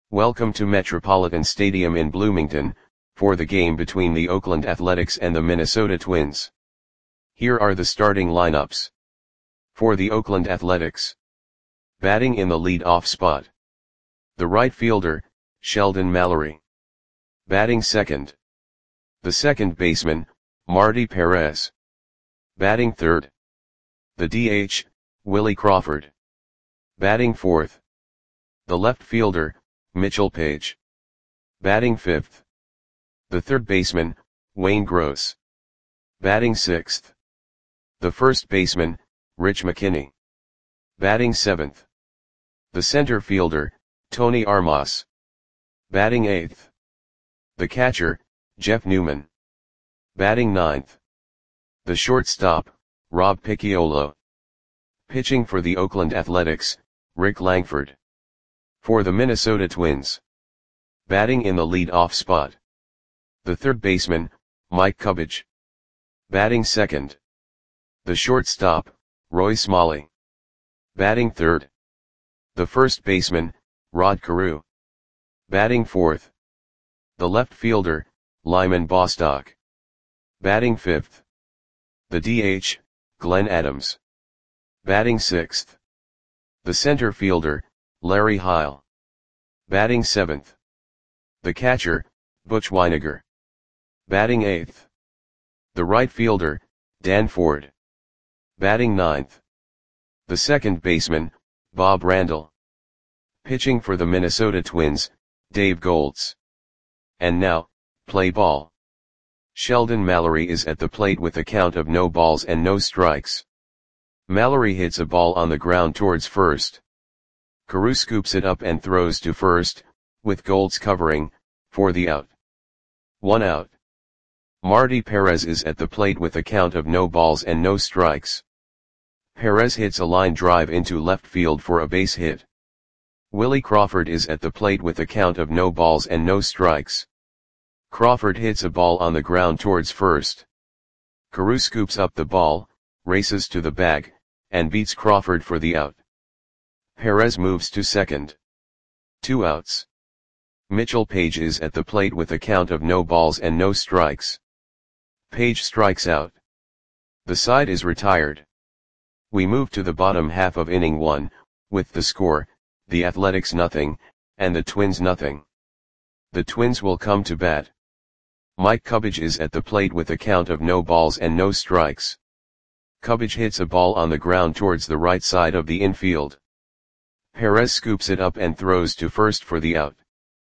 Welcome to Metropolitan Stadium in Bloomington, for the game between the Oakland Athletics and the Minnesota Twins. Here are the starting lineups. For the Oakland Athletics. Batting in the lead-off spot. The right fielder, Sheldon Mallory. Batting second. The second baseman, Marty Perez. Batting third. The DH, Willie Crawford. Batting fourth. The left fielder, Mitchell Page. Batting fifth. The third baseman, Wayne Gross. Batting sixth. The first baseman, Rich McKinney. Batting seventh. The center fielder, Tony Armas. Batting eighth. The catcher, Jeff Newman. Batting ninth. The shortstop, Rob Picciolo. Pitching for the Oakland Athletics, Rick Langford. For the Minnesota Twins. Batting in the lead-off spot. The third baseman, Mike Cubbage. Batting second. The shortstop, Roy Smalley. Batting third. The first baseman, Rod Carew. Batting fourth. The left fielder, Lyman Bostock. Batting fifth. The DH, Glenn Adams. Batting sixth. The center fielder, Larry Heil. Batting seventh. The catcher, Butch Wynegar. Batting eighth. The right fielder, Dan Ford. Batting ninth. The second baseman, Bob Randall. Pitching for the Minnesota Twins, Dave Goltz. And now, play ball. Sheldon Mallory is at the plate with a count of no balls and no strikes. Mallory hits a ball on the ground towards first. Carew scoops it up and throws to first, with Goltz covering, for the out. 1 out. Marty Perez is at the plate with a count of no balls and no strikes. Perez hits a line drive into left field for a base hit. Willie Crawford is at the plate with a count of no balls and no strikes. Crawford hits a ball on the ground towards first. Carew scoops up the ball, races to the bag, and beats Crawford for the out. Perez moves to second. 2 outs. Mitchell Page is at the plate with a count of no balls and no strikes. Page strikes out. The side is retired. We move to the bottom half of inning 1, with the score, the Athletics 0, and the Twins 0. The Twins will come to bat. Mike Cubbage is at the plate with a count of no balls and no strikes. Cubbage hits a ball on the ground towards the right side of the infield. Perez scoops it up and throws to first for the out.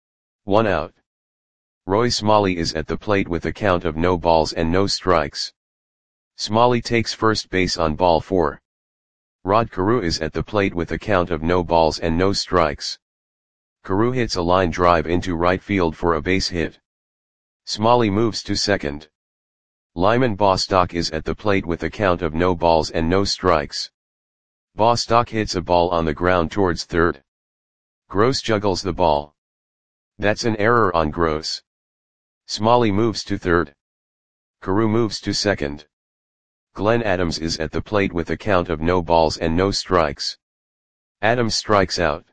1 out. Roy Smalley is at the plate with a count of no balls and no strikes. Smalley takes first base on ball 4. Rod Carew is at the plate with a count of no balls and no strikes. Carew hits a line drive into right field for a base hit. Smalley moves to second. Lyman Bostock is at the plate with a count of no balls and no strikes. Bostock hits a ball on the ground towards third. Gross juggles the ball. That's an error on Gross. Smalley moves to third. Carew moves to second. Glenn Adams is at the plate with a count of no balls and no strikes. Adams strikes out.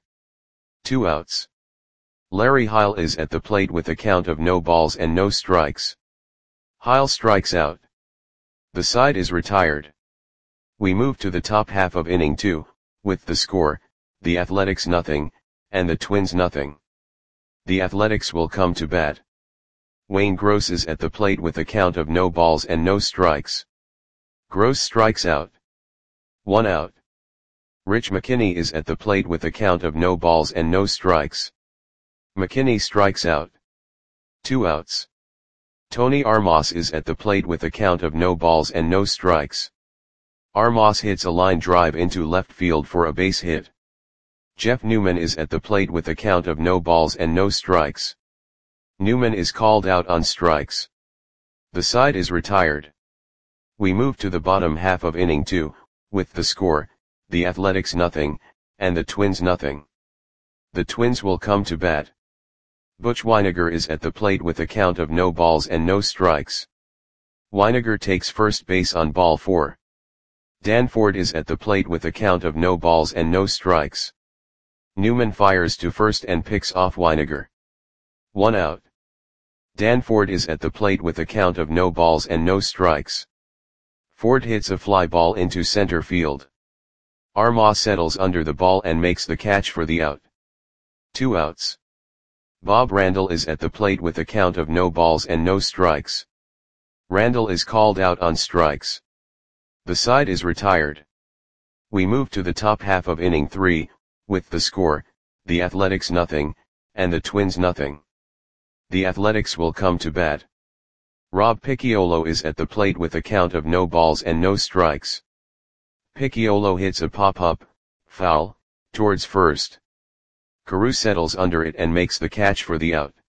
2 outs. Larry Heil is at the plate with a count of no balls and no strikes. Heil strikes out. The side is retired. We move to the top half of inning 2, with the score, the Athletics 0, and the Twins 0. The Athletics will come to bat. Wayne Gross is at the plate with a count of no balls and no strikes. Gross strikes out. 1 out. Rich McKinney is at the plate with a count of no balls and no strikes. McKinney strikes out. 2 outs. Tony Armas is at the plate with a count of no balls and no strikes. Armas hits a line drive into left field for a base hit. Jeff Newman is at the plate with a count of no balls and no strikes. Newman is called out on strikes. The side is retired. We move to the bottom half of inning 2, with the score, the Athletics 0, and the Twins 0. The Twins will come to bat. Butch Wynegar is at the plate with a count of no balls and no strikes. Wynegar takes first base on ball 4. Dan Ford is at the plate with a count of no balls and no strikes. Newman fires to first and picks off Weiniger. 1 out. Danford is at the plate with a count of no balls and no strikes. Ford hits a fly ball into center field. Armah settles under the ball and makes the catch for the out. 2 outs. Bob Randall is at the plate with a count of no balls and no strikes. Randall is called out on strikes. The side is retired. We move to the top half of inning 3, with the score, the Athletics nothing, and the Twins nothing. The Athletics will come to bat. Rob Picciolo is at the plate with a count of no balls and no strikes. Picciolo hits a pop-up, foul, towards first. Carew settles under it and makes the catch for the out.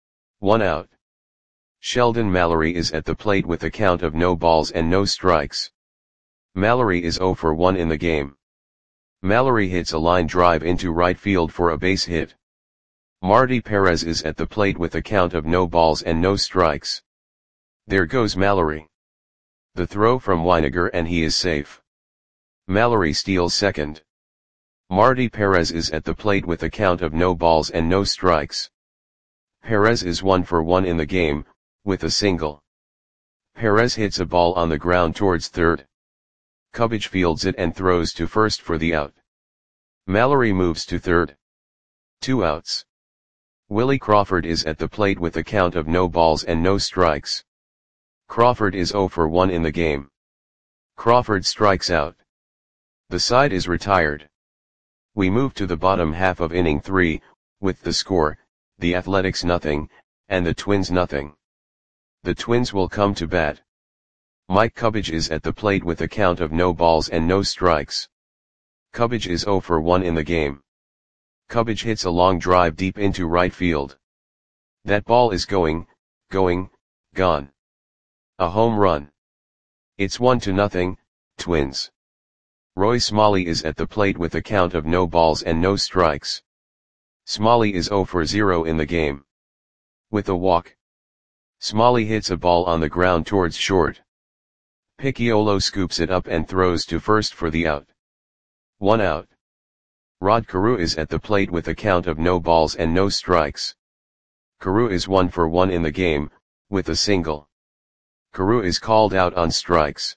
1 out. Sheldon Mallory is at the plate with a count of no balls and no strikes. Mallory is 0 for 1 in the game. Mallory hits a line drive into right field for a base hit. Marty Perez is at the plate with a count of no balls and no strikes. There goes Mallory. The throw from Weiniger and he is safe. Mallory steals second. Marty Perez is at the plate with a count of no balls and no strikes. Perez is 1 for 1 in the game, with a single. Perez hits a ball on the ground towards third. Cubbage fields it and throws to first for the out. Mallory moves to third. 2 outs. Willie Crawford is at the plate with a count of no balls and no strikes. Crawford is 0 for 1 in the game. Crawford strikes out. The side is retired. We move to the bottom half of inning 3, with the score, the Athletics nothing, and the Twins nothing. The Twins will come to bat. Mike Cubbage is at the plate with a count of no balls and no strikes. Cubbage is 0 for 1 in the game. Cubbage hits a long drive deep into right field. That ball is gone. A home run. It's 1-0, Twins. Roy Smalley is at the plate with a count of no balls and no strikes. Smalley is 0 for 0 in the game. With a walk. Smalley hits a ball on the ground towards short. Picciolo scoops it up and throws to first for the out. 1 out. Rod Carew is at the plate with a count of no balls and no strikes. Carew is 1 for 1 in the game, with a single. Carew is called out on strikes.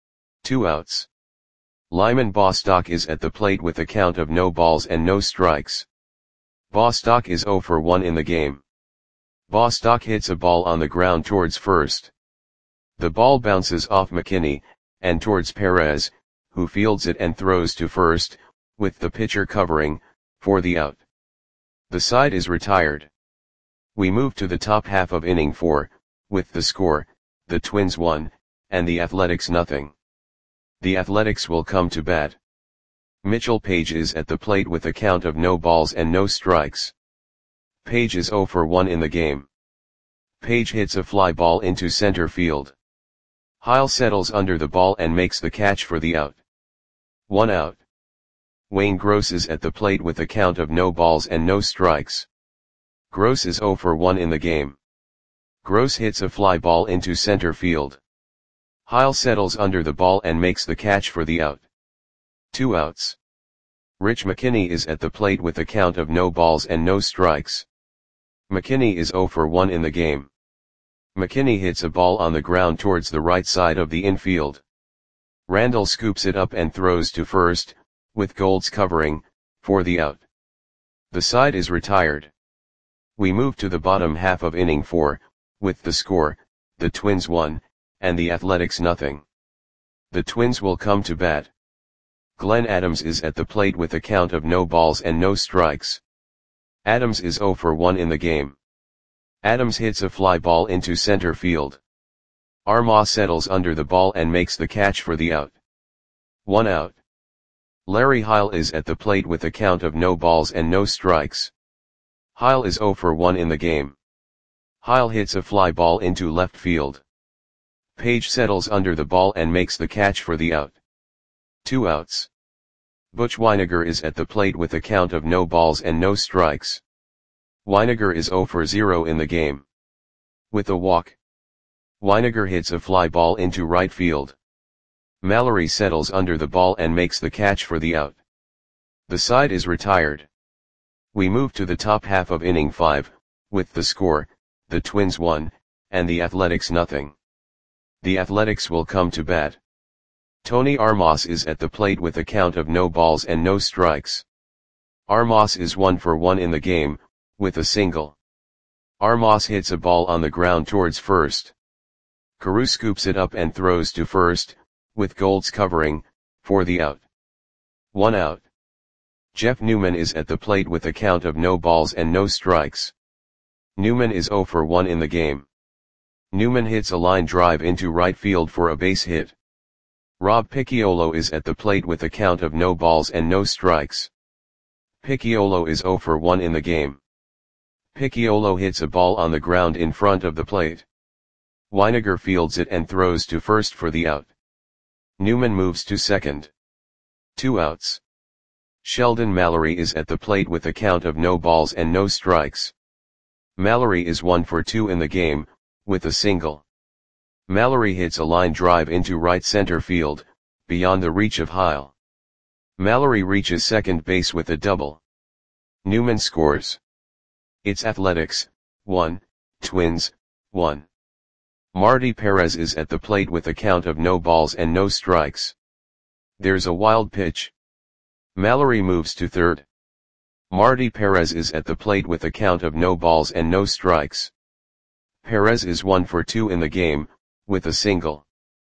2 outs. Lyman Bostock is at the plate with a count of no balls and no strikes. Bostock is 0 for 1 in the game. Bostock hits a ball on the ground towards first. The ball bounces off McKinney, and towards Perez, who fields it and throws to first, with the pitcher covering, for the out. The side is retired. We move to the top half of inning 4, with the score, the Twins 1, and the Athletics nothing. The Athletics will come to bat. Mitchell Page is at the plate with a count of no balls and no strikes. Page is 0 for 1 in the game. Page hits a fly ball into center field. Heil settles under the ball and makes the catch for the out. 1 out. Wayne Gross is at the plate with a count of no balls and no strikes. Gross is 0 for 1 in the game. Gross hits a fly ball into center field. Heil settles under the ball and makes the catch for the out. 2 outs. Rich McKinney is at the plate with a count of no balls and no strikes. McKinney is 0 for 1 in the game. McKinney hits a ball on the ground towards the right side of the infield. Randall scoops it up and throws to first, with Golds covering, for the out. The side is retired. We move to the bottom half of inning 4, with the score, the Twins 1, and the Athletics nothing. The Twins will come to bat. Glenn Adams is at the plate with a count of no balls and no strikes. Adams is 0 for 1 in the game. Adams hits a fly ball into center field. Armah settles under the ball and makes the catch for the out. 1 out. Larry Heil is at the plate with a count of no balls and no strikes. Heil is 0 for 1 in the game. Heil hits a fly ball into left field. Page settles under the ball and makes the catch for the out. 2 outs. Butch Weiniger is at the plate with a count of no balls and no strikes. Weiniger is 0 for 0 in the game. With a walk. Weiniger hits a fly ball into right field. Mallory settles under the ball and makes the catch for the out. The side is retired. We move to the top half of inning 5, with the score, the Twins 1, and the Athletics nothing. The Athletics will come to bat. Tony Armas is at the plate with a count of no balls and no strikes. Armas is 1 for 1 in the game, with a single. Armas hits a ball on the ground towards first. Carew scoops it up and throws to first, with Golds covering, for the out. 1 out. Jeff Newman is at the plate with a count of no balls and no strikes. Newman is 0 for 1 in the game. Newman hits a line drive into right field for a base hit. Rob Picciolo is at the plate with a count of no balls and no strikes. Picciolo is 0 for 1 in the game. Picciolo hits a ball on the ground in front of the plate. Weiniger fields it and throws to first for the out. Newman moves to second. 2 outs. Sheldon Mallory is at the plate with a count of no balls and no strikes. Mallory is 1 for 2 in the game, with a single. Mallory hits a line drive into right center field, beyond the reach of Heil. Mallory reaches second base with a double. Newman scores. It's Athletics, 1, Twins, 1. Marty Perez is at the plate with a count of no balls and no strikes. There's a wild pitch. Mallory moves to third. Marty Perez is at the plate with a count of no balls and no strikes. Perez is 1 for 2 in the game, with a single.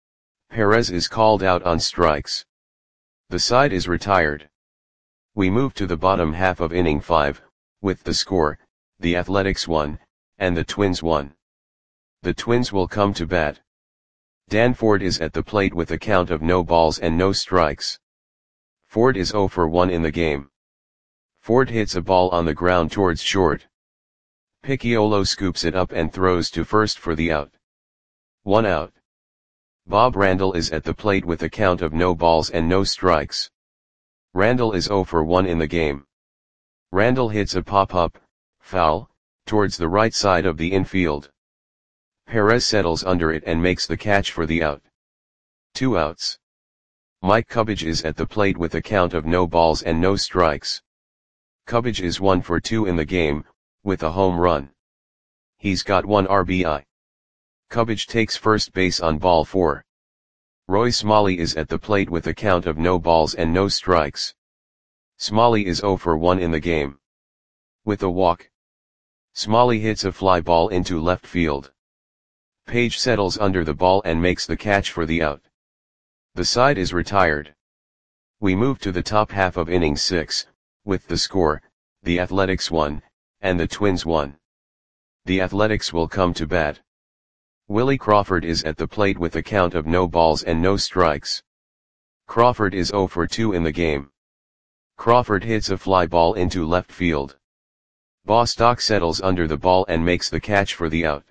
Perez is called out on strikes. The side is retired. We move to the bottom half of inning 5, with the score, the Athletics 1, and the Twins 1. The Twins will come to bat. Dan Ford is at the plate with a count of no balls and no strikes. Ford is 0 for 1 in the game. Ford hits a ball on the ground towards short. Picciolo scoops it up and throws to first for the out. 1 out. Bob Randall is at the plate with a count of no balls and no strikes. Randall is 0 for 1 in the game. Randall hits a pop-up, foul, towards the right side of the infield. Perez settles under it and makes the catch for the out. 2 outs. Mike Cubbage is at the plate with a count of no balls and no strikes. Cubbage is 1 for 2 in the game, with a home run. He's got 1 RBI. Cubbage takes first base on ball 4. Roy Smalley is at the plate with a count of no balls and no strikes. Smalley is 0 for 1 in the game. With a walk. Smalley hits a fly ball into left field. Page settles under the ball and makes the catch for the out. The side is retired. We move to the top half of inning 6, with the score, the Athletics 1, and the Twins 1. The Athletics will come to bat. Willie Crawford is at the plate with a count of no balls and no strikes. Crawford is 0 for 2 in the game. Crawford hits a fly ball into left field. Bostock settles under the ball and makes the catch for the out.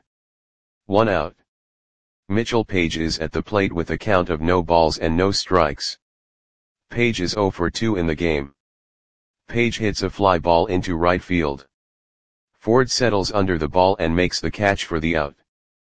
1 out. Mitchell Page is at the plate with a count of no balls and no strikes. Page is 0 for 2 in the game. Page hits a fly ball into right field. Ford settles under the ball and makes the catch for the out.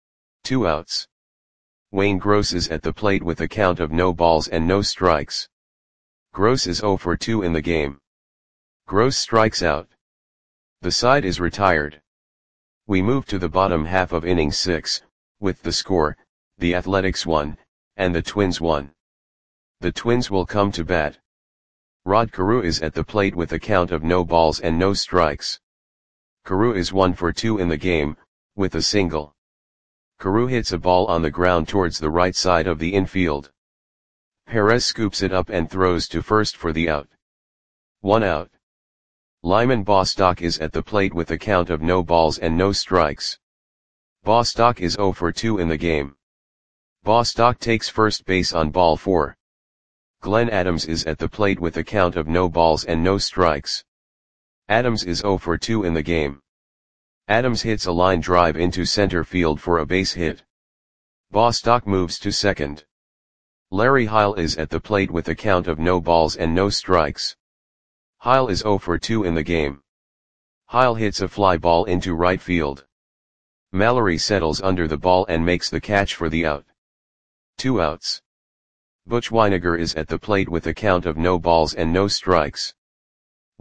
2 outs. Wayne Gross is at the plate with a count of no balls and no strikes. Gross is 0 for 2 in the game. Gross strikes out. The side is retired. We move to the bottom half of inning 6, with the score, the Athletics 1, and the Twins 1. The Twins will come to bat. Rod Carew is at the plate with a count of no balls and no strikes. Carew is 1 for 2 in the game, with a single. Carew hits a ball on the ground towards the right side of the infield. Perez scoops it up and throws to first for the out. 1 out. Lyman Bostock is at the plate with a count of no balls and no strikes. Bostock is 0 for 2 in the game. Bostock takes first base on ball 4. Glenn Adams is at the plate with a count of no balls and no strikes. Adams is 0 for 2 in the game. Adams hits a line drive into center field for a base hit. Bostock moves to second. Larry Heil is at the plate with a count of no balls and no strikes. Heil is 0 for 2 in the game. Heil hits a fly ball into right field. Mallory settles under the ball and makes the catch for the out. 2 outs. Butch Weiniger is at the plate with a count of no balls and no strikes.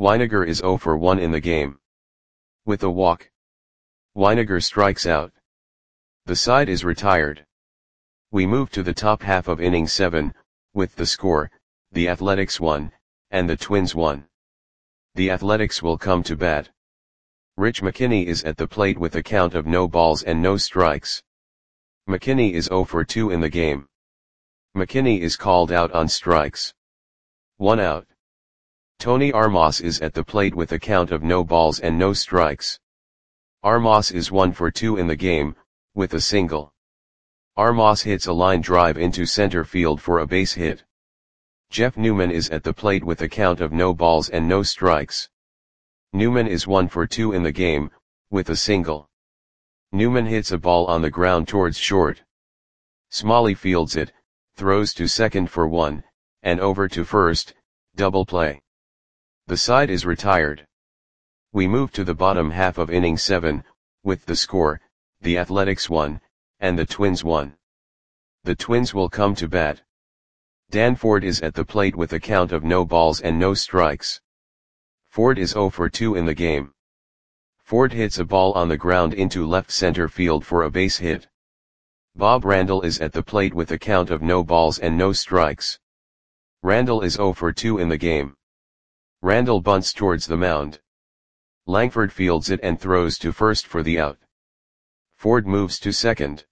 Weiniger is 0 for 1 in the game. With a walk, Weiniger strikes out. The side is retired. We move to the top half of inning 7, with the score, the Athletics 1, and the Twins 1. The Athletics will come to bat. Rich McKinney is at the plate with a count of no balls and no strikes. McKinney is 0 for 2 in the game. McKinney is called out on strikes. 1 out. Tony Armas is at the plate with a count of no balls and no strikes. Armas is 1 for 2 in the game, with a single. Armas hits a line drive into center field for a base hit. Jeff Newman is at the plate with a count of no balls and no strikes. Newman is 1 for 2 in the game, with a single. Newman hits a ball on the ground towards short. Smalley fields it, throws to second for 1, and over to first, double play. The side is retired. We move to the bottom half of inning 7, with the score, the Athletics 1, and the Twins 1. The Twins will come to bat. Dan Ford is at the plate with a count of no balls and no strikes. Ford is 0 for 2 in the game. Ford hits a ball on the ground into left center field for a base hit. Bob Randall is at the plate with a count of no balls and no strikes. Randall is 0 for 2 in the game. Randall bunts towards the mound. Langford fields it and throws to first for the out. Ford moves to second.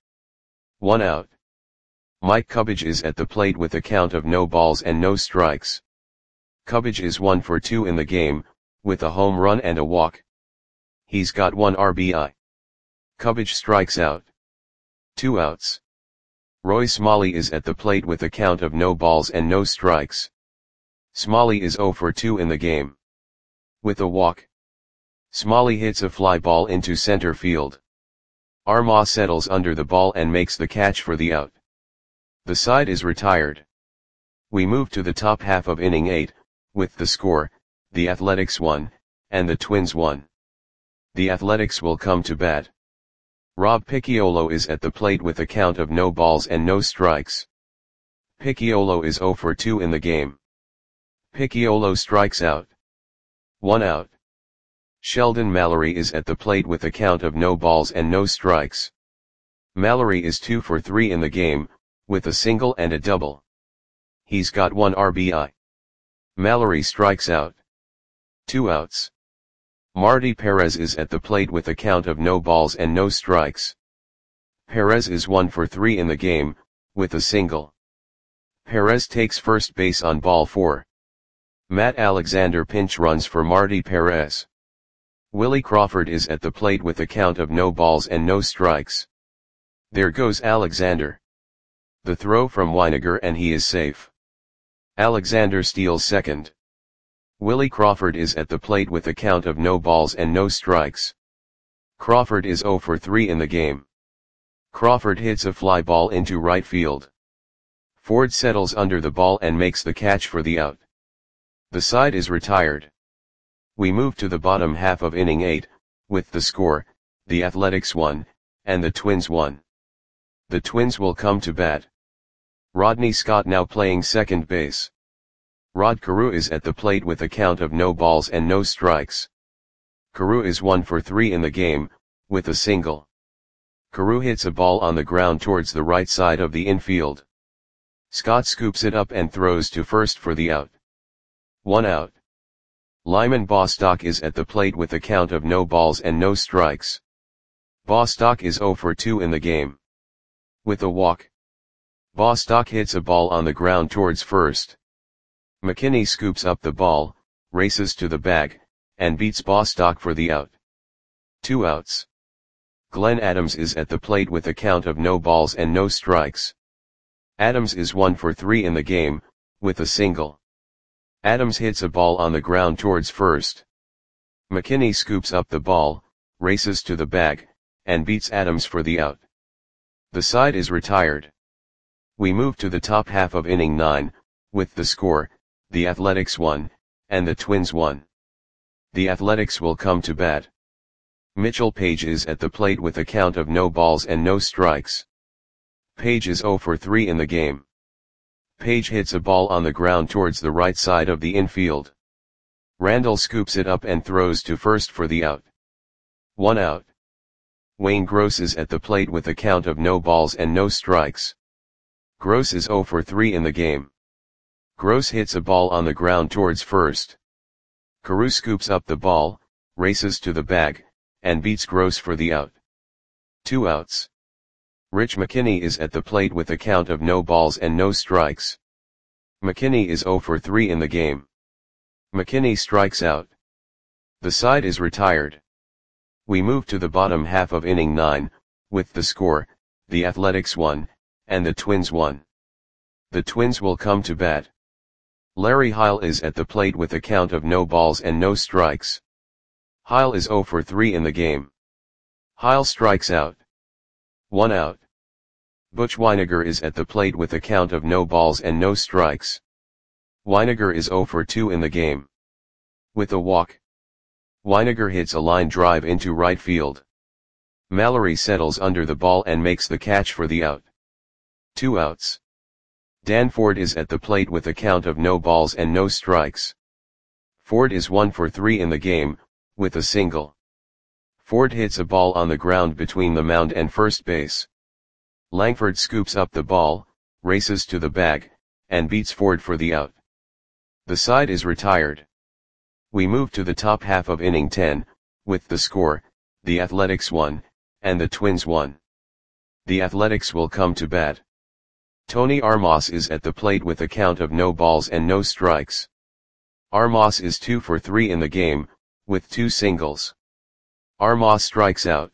1 out. Mike Cubbage is at the plate with a count of no balls and no strikes. Cubbage is 1 for 2 in the game, with a home run and a walk. He's got 1 RBI. Cubbage strikes out. 2 outs. Roy Smalley is at the plate with a count of no balls and no strikes. Smalley is 0 for 2 in the game. With a walk, Smalley hits a fly ball into center field. Armas settles under the ball and makes the catch for the out. The side is retired. We move to the top half of inning 8, with the score, the Athletics 1, and the Twins 1. The Athletics will come to bat. Rob Picciolo is at the plate with a count of no balls and no strikes. Picciolo is 0 for 2 in the game. Picciolo strikes out. 1 out. Sheldon Mallory is at the plate with a count of no balls and no strikes. Mallory is 2 for 3 in the game, with a single and a double. He's got 1 RBI. Mallory strikes out. 2 outs. Marty Perez is at the plate with a count of no balls and no strikes. Perez is 1 for 3 in the game, with a single. Perez takes first base on ball 4. Matt Alexander pinch runs for Marty Perez. Willie Crawford is at the plate with a count of no balls and no strikes. There goes Alexander. The throw from Weiniger and he is safe. Alexander steals second. Willie Crawford is at the plate with a count of no balls and no strikes. Crawford is 0 for 3 in the game. Crawford hits a fly ball into right field. Ford settles under the ball and makes the catch for the out. The side is retired. We move to the bottom half of inning 8, with the score, the Athletics 1, and the Twins 1. The Twins will come to bat. Rodney Scott now playing second base. Rod Carew is at the plate with a count of no balls and no strikes. Carew is 1 for 3 in the game, with a single. Carew hits a ball on the ground towards the right side of the infield. Scott scoops it up and throws to first for the out. 1 out. Lyman Bostock is at the plate with a count of no balls and no strikes. Bostock is 0 for 2 in the game. With a walk, Bostock hits a ball on the ground towards first. McKinney scoops up the ball, races to the bag, and beats Bostock for the out. 2 outs. Glenn Adams is at the plate with a count of no balls and no strikes. Adams is 1 for 3 in the game, with a single. Adams hits a ball on the ground towards first. McKinney scoops up the ball, races to the bag, and beats Adams for the out. The side is retired. We move to the top half of inning 9, with the score, the Athletics 1, and the Twins 1. The Athletics will come to bat. Mitchell Page is at the plate with a count of no balls and no strikes. Page is 0 for 3 in the game. Page hits a ball on the ground towards the right side of the infield. Randall scoops it up and throws to first for the out. 1 out. Wayne Gross is at the plate with a count of no balls and no strikes. Gross is 0 for 3 in the game. Gross hits a ball on the ground towards first. Carew scoops up the ball, races to the bag, and beats Gross for the out. 2 outs. Rich McKinney is at the plate with a count of no balls and no strikes. McKinney is 0 for 3 in the game. McKinney strikes out. The side is retired. We move to the bottom half of inning 9, with the score, the Athletics 1, and the Twins 1. The Twins will come to bat. Larry Heil is at the plate with a count of no balls and no strikes. Heil is 0 for 3 in the game. Heil strikes out. 1 out. Butch Wynegar is at the plate with a count of no balls and no strikes. Wynegar is 0 for 2 in the game. With a walk, Wynegar hits a line drive into right field. Mallory settles under the ball and makes the catch for the out. 2 outs. Dan Ford is at the plate with a count of no balls and no strikes. Ford is 1 for 3 in the game, with a single. Ford hits a ball on the ground between the mound and first base. Langford scoops up the ball, races to the bag, and beats Ford for the out. The side is retired. We move to the top half of inning 10, with the score, the Athletics 1, and the Twins 1. The Athletics will come to bat. Tony Armas is at the plate with a count of no balls and no strikes. Armas is 2 for 3 in the game, with 2 singles. Armas strikes out.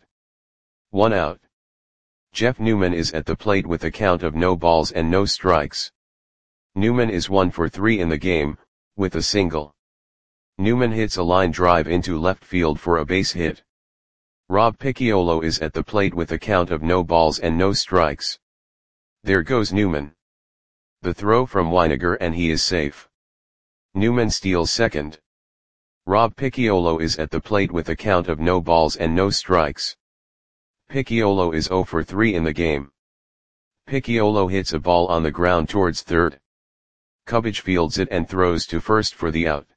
1 out. Jeff Newman is at the plate with a count of no balls and no strikes. Newman is 1 for 3 in the game, with a single. Newman hits a line drive into left field for a base hit. Rob Picciolo is at the plate with a count of no balls and no strikes. There goes Newman. The throw from Wynegar and he is safe. Newman steals second. Rob Picciolo is at the plate with a count of no balls and no strikes. Picciolo is 0 for 3 in the game. Picciolo hits a ball on the ground towards third. Cubbage fields it and throws to first for the out.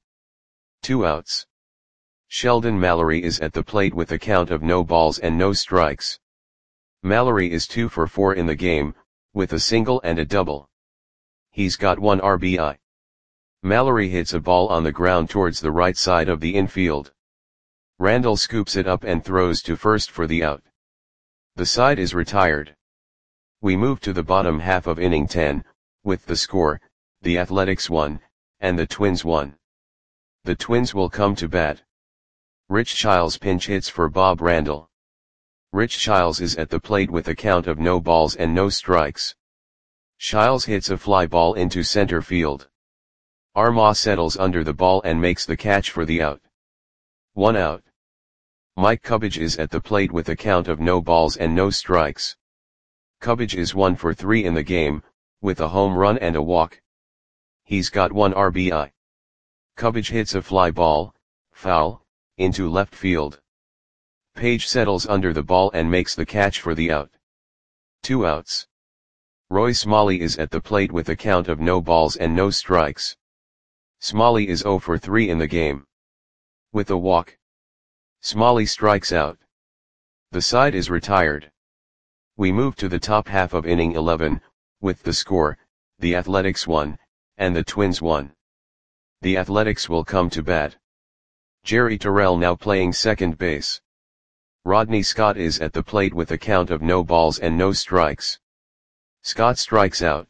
2 outs. Sheldon Mallory is at the plate with a count of no balls and no strikes. Mallory is 2 for 4 in the game, with a single and a double. He's got 1 RBI. Mallory hits a ball on the ground towards the right side of the infield. Randall scoops it up and throws to first for the out. The side is retired. We move to the bottom half of inning 10, with the score, the Athletics 1, and the Twins 1. The Twins will come to bat. Rich Childs pinch hits for Bob Randall. Rich Childs is at the plate with a count of no balls and no strikes. Childs hits a fly ball into center field. Armas settles under the ball and makes the catch for the out. 1 out. Mike Cubbage is at the plate with a count of no balls and no strikes. Cubbage is 1 for 3 in the game, with a home run and a walk. He's got 1 RBI. Cubbage hits a fly ball, foul, into left field. Page settles under the ball and makes the catch for the out. 2 outs. Roy Smalley is at the plate with a count of no balls and no strikes. Smalley is 0 for 3 in the game. With a walk, Smalley strikes out. The side is retired. We move to the top half of inning 11, with the score, the Athletics 1, and the Twins 1. The Athletics will come to bat. Jerry Terrell now playing second base. Rodney Scott is at the plate with a count of no balls and no strikes. Scott strikes out.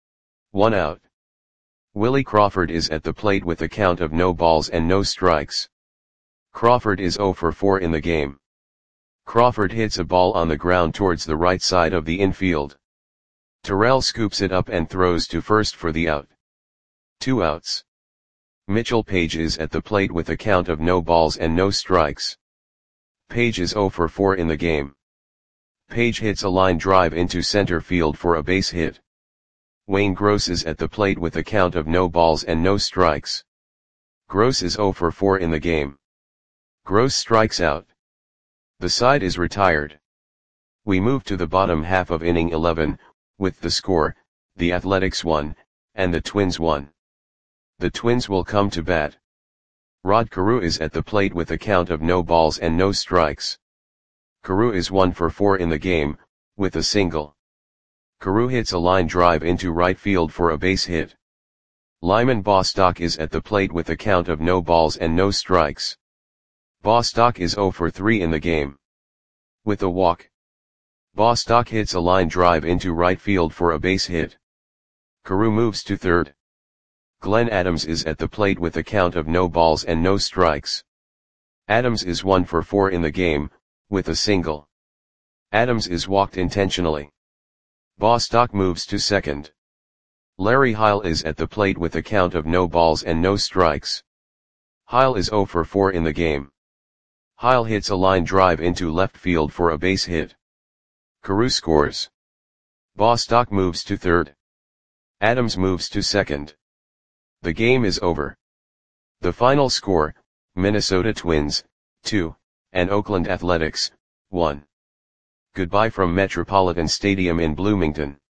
1 out. Willie Crawford is at the plate with a count of no balls and no strikes. Crawford is 0 for 4 in the game. Crawford hits a ball on the ground towards the right side of the infield. Terrell scoops it up and throws to first for the out. 2 outs. Mitchell Page is at the plate with a count of no balls and no strikes. Page is 0 for 4 in the game. Page hits a line drive into center field for a base hit. Wayne Gross is at the plate with a count of no balls and no strikes. Gross is 0 for 4 in the game. Gross strikes out. The side is retired. We move to the bottom half of inning 11, with the score, the Athletics 1, and the Twins 1. The Twins will come to bat. Rod Carew is at the plate with a count of no balls and no strikes. Carew is 1 for 4 in the game, with a single. Carew hits a line drive into right field for a base hit. Lyman Bostock is at the plate with a count of no balls and no strikes. Bostock is 0 for 3 in the game, with a walk. Bostock hits a line drive into right field for a base hit. Carew moves to third. Glenn Adams is at the plate with a count of no balls and no strikes. Adams is 1 for 4 in the game, with a single. Adams is walked intentionally. Bostock moves to second. Larry Heil is at the plate with a count of no balls and no strikes. Heil is 0 for 4 in the game. Heil hits a line drive into left field for a base hit. Carew scores. Bostock moves to third. Adams moves to second. The game is over. The final score, Minnesota Twins, 2, and Oakland Athletics, 1. Goodbye from Metropolitan Stadium in Bloomington.